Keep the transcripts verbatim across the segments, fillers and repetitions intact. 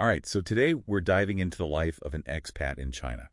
All right, so today we're diving into the life of an expat in China.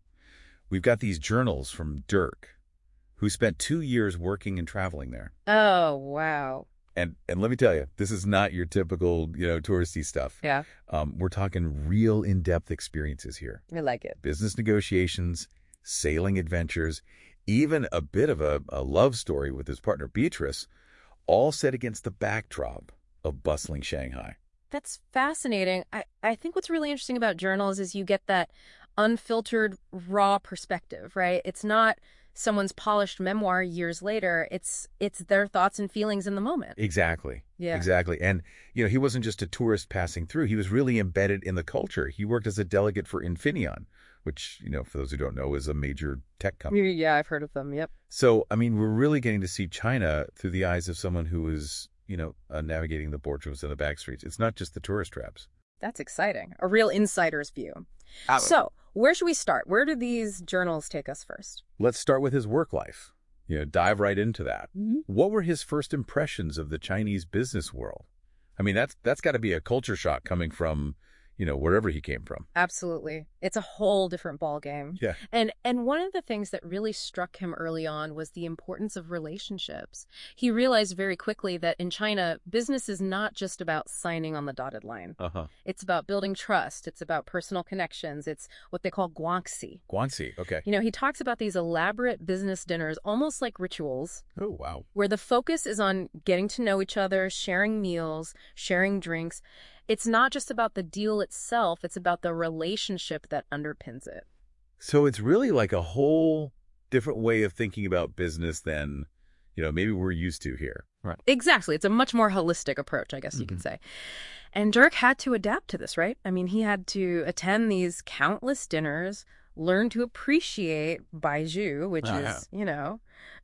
We've got these journals from Dirk, who spent two years working and traveling there. Oh, wow. And and let me tell you, this is not your typical, you know, touristy stuff. Yeah, Um, we're talking real in-depth experiences here. I like it. Business negotiations, sailing adventures, even a bit of a, a love story with his partner Beatrice, all set against the backdrop of bustling Shanghai. That's fascinating. I, I think what's really interesting about journals is you get that unfiltered, raw perspective, right? It's not someone's polished memoir years later. It's it's their thoughts and feelings in the moment. Exactly. Yeah. Exactly. And, you know, he wasn't just a tourist passing through. He was really embedded in the culture. He worked as a delegate for Infineon, which, you know, for those who don't know, is a major tech company. Yeah, I've heard of them. Yep. So, I mean, we're really getting to see China through the eyes of someone who is, you know, uh, navigating the boardrooms and the back streets. It's not just the tourist traps. That's exciting. A real insider's view. So, where should we start? Where do these journals take us first? Let's start with his work life. You know, dive right into that. Mm-hmm. What were his first impressions of the Chinese business world? I mean, that's that's got to be a culture shock coming from, you know, wherever he came from. Absolutely. It's a whole different ballgame. Yeah. And and one of the things that really struck him early on was the importance of relationships. He realized very quickly that in China, business is not just about signing on the dotted line. Uh-huh. It's about building trust. It's about personal connections. It's what they call guanxi. Guanxi, okay. You know, he talks about these elaborate business dinners, almost like rituals, Oh, wow. where the focus is on getting to know each other, sharing meals, sharing drinks. It's not just about the deal itself, it's about the relationship that underpins it. So it's really like a whole different way of thinking about business than, you know, maybe we're used to here. Right. Exactly. It's a much more holistic approach, I guess you Mm-hmm. could say. And Dirk had to adapt to this, right? I mean, he had to attend these countless dinners, learn to appreciate baijiu, which Oh, is, yeah. you know,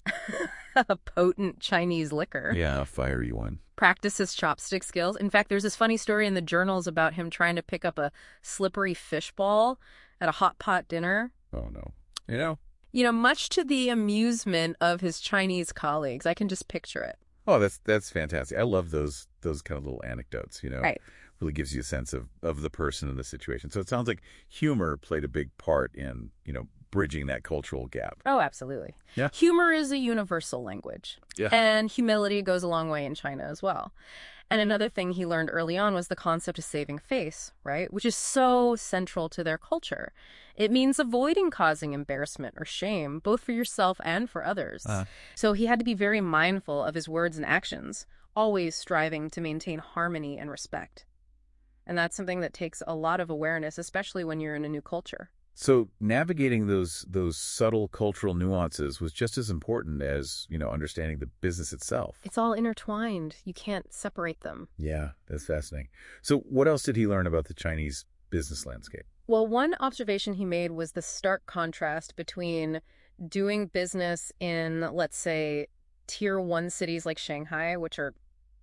a potent Chinese liquor. Yeah, a fiery one. Practice his chopstick skills. In fact, there's this funny story in the journals about him trying to pick up a slippery fish ball at a hot pot dinner. Oh, no. You know? You know, much to the amusement of his Chinese colleagues. I can just picture it. Oh, that's that's fantastic. I love those those kind of little anecdotes, you know. Right. Really gives you a sense of, of the person and the situation. So it sounds like humor played a big part in, you know, bridging that cultural gap. Oh, absolutely. Yeah. Humor is a universal language. Yeah. And humility goes a long way in China as well. And another thing he learned early on was the concept of saving face, right? Which is so central to their culture. It means avoiding causing embarrassment or shame, both for yourself and for others. Uh. So he had to be very mindful of his words and actions, always striving to maintain harmony and respect. And that's something that takes a lot of awareness, especially when you're in a new culture. So navigating those those subtle cultural nuances was just as important as, you know, understanding the business itself. It's all intertwined. You can't separate them. Yeah, that's fascinating. So what else did he learn about the Chinese business landscape? Well, one observation he made was the stark contrast between doing business in, let's say, tier one cities like Shanghai, which are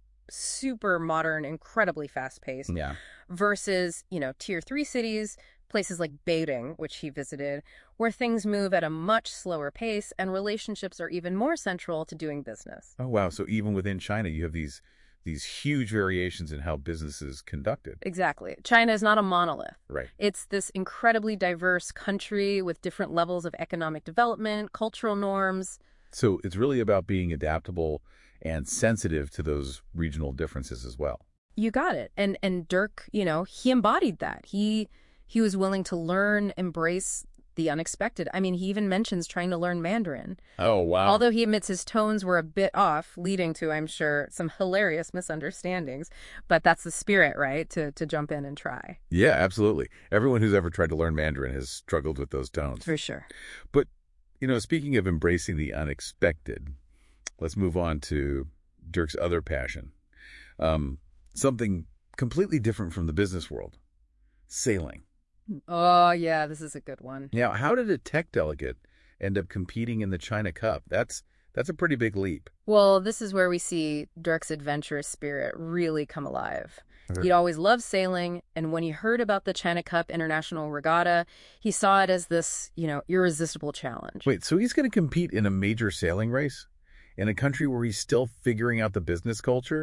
super modern, incredibly fast-paced, Yeah. versus, you know, tier three cities, places like Beijing, which he visited, where things move at a much slower pace and relationships are even more central to doing business. Oh, wow. So even within China, you have these these huge variations in how business is conducted. Exactly. China is not a monolith. Right. It's this incredibly diverse country with different levels of economic development, cultural norms. So it's really about being adaptable and sensitive to those regional differences as well. You got it. And and Dirk, you know, he embodied that. He he was willing to learn, embrace the unexpected. I mean, he even mentions trying to learn Mandarin. Oh, wow. Although he admits his tones were a bit off, leading to, I'm sure, some hilarious misunderstandings. But that's the spirit, right? To to jump in and try. Yeah, absolutely. Everyone who's ever tried to learn Mandarin has struggled with those tones. For sure. But, you know, speaking of embracing the unexpected, let's move on to Dirk's other passion. Um, something completely different from the business world. Sailing. Oh, yeah, this is a good one. Now, how did a tech delegate end up competing in the China Cup? That's that's a pretty big leap. Well, this is where we see Dirk's adventurous spirit really come alive. Okay. He'd always loved sailing, and when he heard about the China Cup International Regatta, he saw it as this, you know, irresistible challenge. Wait, so he's going to compete in a major sailing race in a country where he's still figuring out the business culture?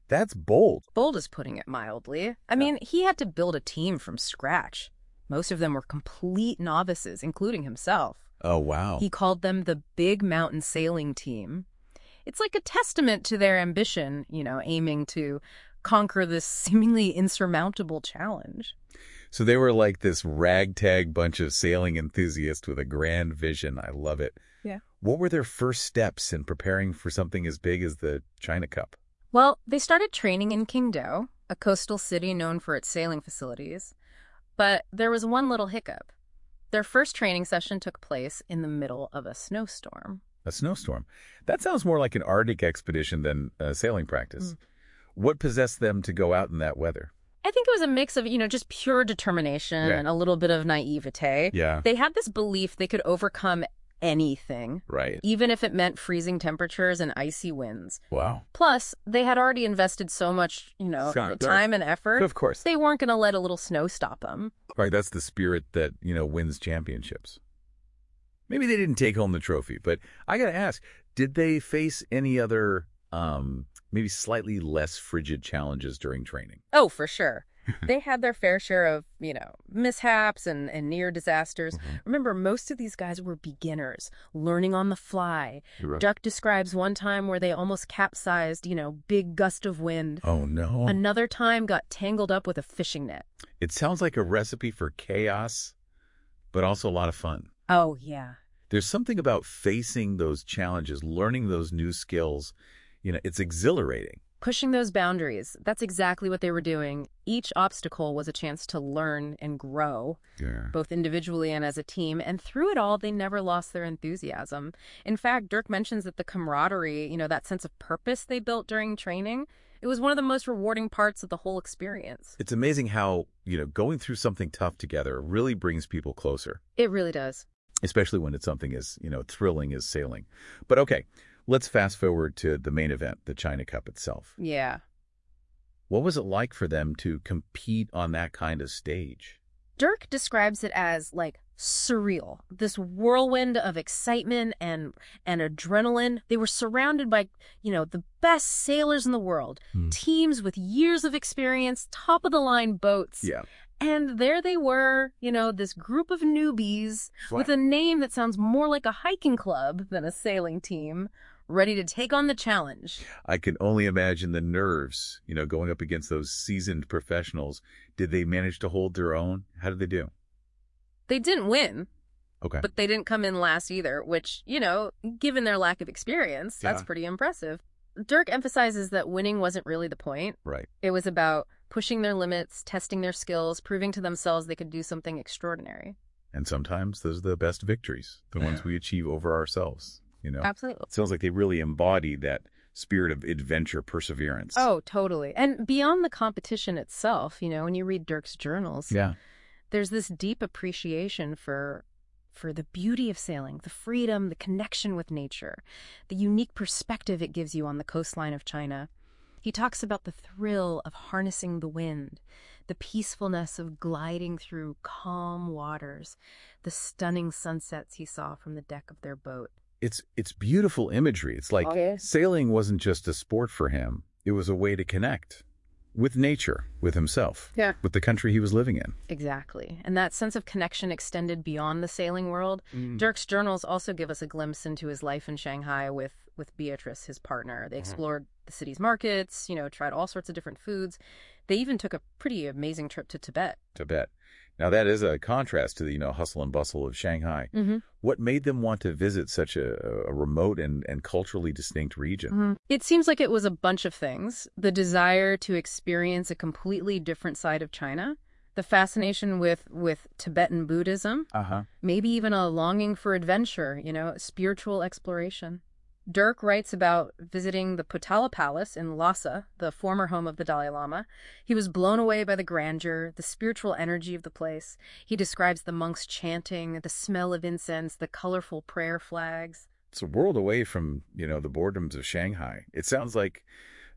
That's bold. Bold is putting it mildly. I mean, he had to build a team from scratch. Most of them were complete novices, including himself. Oh, wow. He called them the Big Mountain Sailing Team. It's like a testament to their ambition, you know, aiming to conquer this seemingly insurmountable challenge. So they were like this ragtag bunch of sailing enthusiasts with a grand vision. I love it. Yeah. What were their first steps in preparing for something as big as the China Cup? Well, they started training in Qingdao, a coastal city known for its sailing facilities. But there was one little hiccup. Their first training session took place in the middle of a snowstorm. A snowstorm. That sounds more like an Arctic expedition than a sailing practice. Mm. What possessed them to go out in that weather? I think it was a mix of, you know, just pure determination Yeah. and a little bit of naivete. Yeah. They had this belief they could overcome anything, Right. even if it meant freezing temperatures and icy winds. Wow. Plus, they had already invested so much, you know, Sure. time and effort. Of course. They weren't going to let a little snow stop them. Right, that's the spirit that, you know, wins championships. Maybe they didn't take home the trophy, but I got to ask, did they face any other, um, maybe slightly less frigid challenges during training? Oh, for sure. They had their fair share of, you know, mishaps and, and near disasters. Mm-hmm. Remember, most of these guys were beginners, learning on the fly. You're right. Duck describes one time where they almost capsized, you know, big gust of wind. Oh, no. Another time got tangled up with a fishing net. It sounds like a recipe for chaos, but also a lot of fun. Oh, yeah. There's something about facing those challenges, learning those new skills. You know, it's exhilarating. Pushing those boundaries. That's exactly what they were doing. Each obstacle was a chance to learn and grow, Yeah. both individually and as a team. And through it all, they never lost their enthusiasm. In fact, Dirk mentions that the camaraderie, you know, that sense of purpose they built during training, it was one of the most rewarding parts of the whole experience. It's amazing how, you know, going through something tough together really brings people closer, It really does. especially when it's something as, you know, thrilling as sailing. But okay, let's fast forward to the main event, the China Cup itself. Yeah. What was it like for them to compete on that kind of stage? Dirk describes it as, like, surreal. This whirlwind of excitement and and adrenaline. They were surrounded by, you know, the best sailors in the world, Hmm. teams with years of experience, top-of-the-line boats. Yeah. And there they were, you know, this group of newbies with a name that sounds more like a hiking club than a sailing team, ready to take on the challenge. I can only imagine the nerves, you know, going up against those seasoned professionals. Did they manage to hold their own? How did they do? They didn't win, Okay. but they didn't come in last either, which, you know, given their lack of experience, that's Yeah. pretty impressive. Dirk emphasizes that winning wasn't really the point. Right. It was about pushing their limits, testing their skills, proving to themselves they could do something extraordinary. And sometimes those are the best victories, the ones we achieve over ourselves, you know? Absolutely. It sounds like they really embody that spirit of adventure, perseverance. Oh, totally. And beyond the competition itself, you know, when you read Dirk's journals, Yeah. there's this deep appreciation for for the beauty of sailing, the freedom, the connection with nature, the unique perspective it gives you on the coastline of China. He talks about the thrill of harnessing the wind, the peacefulness of gliding through calm waters, the stunning sunsets he saw from the deck of their boat. It's it's beautiful imagery. It's like Oh, yeah. sailing wasn't just a sport for him. It was a way to connect with nature, with himself, Yeah. with the country he was living in. Exactly. And that sense of connection extended beyond the sailing world. Dirk's journals also give us a glimpse into his life in Shanghai with, with Beatrice, his partner. They explored the city's markets, you know, tried all sorts of different foods. They even took a pretty amazing trip to Tibet. Tibet. Now that is a contrast to the, you know, hustle and bustle of Shanghai. Mm-hmm. What made them want to visit such a, a remote and, and culturally distinct region? Mm-hmm. It seems like it was a bunch of things. The desire to experience a completely different side of China, the fascination with, with Tibetan Buddhism, Uh-huh. maybe even a longing for adventure, you know, spiritual exploration. Dirk writes about visiting the Potala Palace in Lhasa, the former home of the Dalai Lama. He was blown away by the grandeur, the spiritual energy of the place. He describes the monks chanting, the smell of incense, the colorful prayer flags. It's a world away from, you know, the boredoms of Shanghai. It sounds like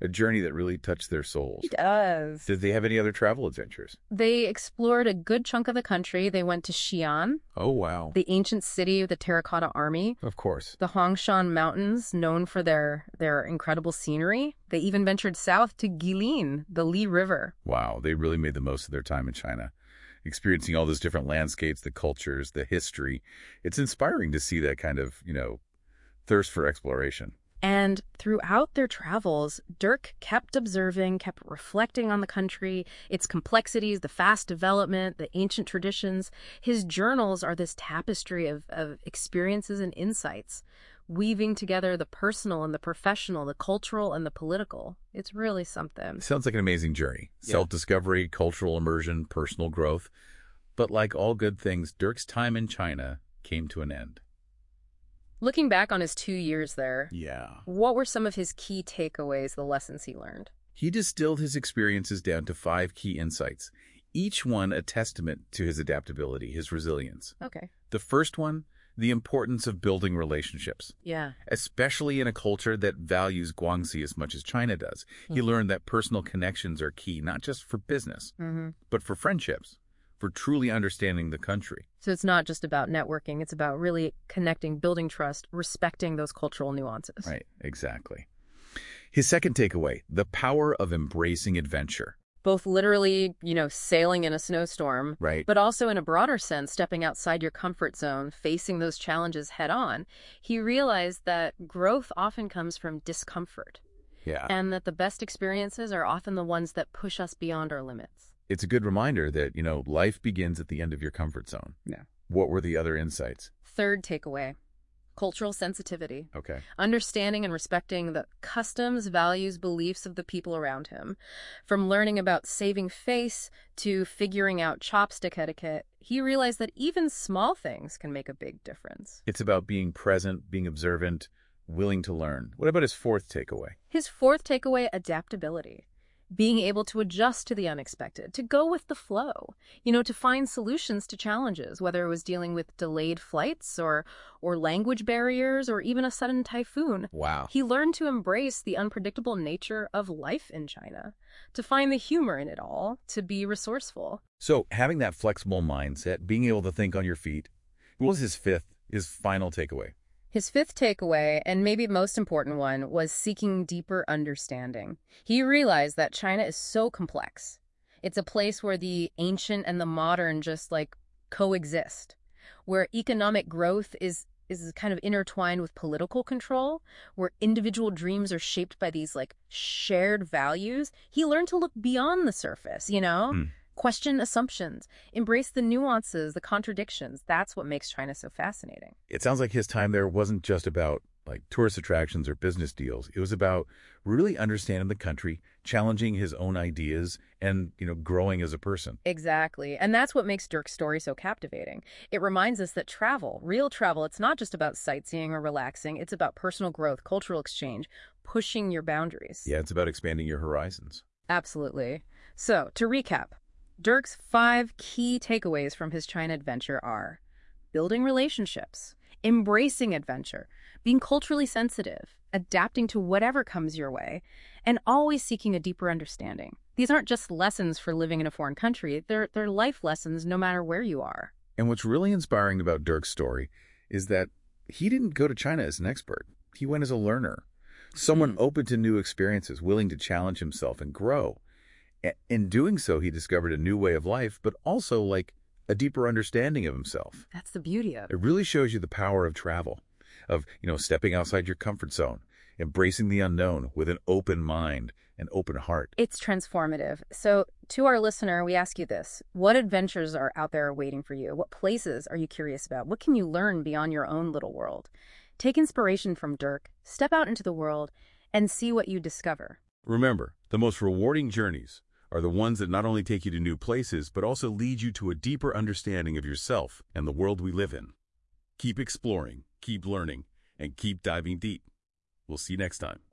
A journey that really touched their souls. He does. Did they have any other travel adventures? They explored a good chunk of the country. They went to Xi'an, Oh, wow. the ancient city of the Terracotta Army, Of course. the Hongshan Mountains, known for their, their incredible scenery. They even ventured south to Guilin, the Li River. Wow, they really made the most of their time in China, experiencing all those different landscapes, the cultures, the history. It's inspiring to see that kind of, you know, thirst for exploration. And throughout their travels, Dirk kept observing, kept reflecting on the country, its complexities, the fast development, the ancient traditions. His journals are this tapestry of, of experiences and insights, weaving together the personal and the professional, the cultural and the political. It's really something. Sounds like an amazing journey. Yeah. Self-discovery, cultural immersion, personal growth. But like all good things, Dirk's time in China came to an end. Looking back on his two years there, Yeah. what were some of his key takeaways, the lessons he learned? He distilled his experiences down to five key insights, each one a testament to his adaptability, his resilience. Okay. The first one, the importance of building relationships, Yeah. especially in a culture that values Guangxi as much as China does. He Mhm. learned that personal connections are key, not just for business, Mm-hmm. but for friendships, for truly understanding the country. So it's not just about networking. It's about really connecting, building trust, respecting those cultural nuances. Right, exactly. His second takeaway, the power of embracing adventure. Both literally, you know, sailing in a snowstorm, Right. but also in a broader sense, stepping outside your comfort zone, facing those challenges head on. He realized that growth often comes from discomfort Yeah. and that the best experiences are often the ones that push us beyond our limits. It's a good reminder that, you know, life begins at the end of your comfort zone. Yeah. What were the other insights? Third takeaway, cultural sensitivity. Okay. Understanding and respecting the customs, values, beliefs of the people around him. From learning about saving face to figuring out chopstick etiquette, he realized that even small things can make a big difference. It's about being present, being observant, willing to learn. What about his fourth takeaway? His fourth takeaway, adaptability. Being able to adjust to the unexpected, to go with the flow, you know, to find solutions to challenges, whether it was dealing with delayed flights or, or language barriers or even a sudden typhoon. Wow. He learned to embrace the unpredictable nature of life in China, to find the humor in it all, to be resourceful. So having that flexible mindset, being able to think on your feet, what was his fifth, his final takeaway? His fifth takeaway, and maybe most important one, was seeking deeper understanding. He realized that China is so complex. It's a place where the ancient and the modern just like coexist, where economic growth is is kind of intertwined with political control, where individual dreams are shaped by these like shared values. He learned to look beyond the surface, you know? Mm. Question assumptions, embrace the nuances, the contradictions. That's what makes China so fascinating. It sounds like his time there wasn't just about like tourist attractions or business deals. It was about really understanding the country, challenging his own ideas, and, you know, growing as a person. Exactly. And that's what makes Dirk's story so captivating. It reminds us that travel, real travel, it's not just about sightseeing or relaxing. It's about personal growth, cultural exchange, pushing your boundaries. Yeah, it's about expanding your horizons. Absolutely. So, to recap, Dirk's five key takeaways from his China adventure are building relationships, embracing adventure, being culturally sensitive, adapting to whatever comes your way, and always seeking a deeper understanding. These aren't just lessons for living in a foreign country. They're, they're life lessons no matter where you are. And what's really inspiring about Dirk's story is that he didn't go to China as an expert. He went as a learner, someone Mm. open to new experiences, willing to challenge himself and grow. In doing so, he discovered a new way of life, but also like a deeper understanding of himself. That's the beauty of it. It really shows you the power of travel, of, you know, stepping outside your comfort zone, embracing the unknown with an open mind and open heart. It's transformative. So to our listener, we ask you this. What adventures are out there waiting for you? What places are you curious about? What can you learn beyond your own little world? Take inspiration from Dirk, step out into the world, and see what you discover. Remember, the most rewarding journeys are the ones that not only take you to new places, but also lead you to a deeper understanding of yourself and the world we live in. Keep exploring, keep learning, and keep diving deep. We'll see you next time.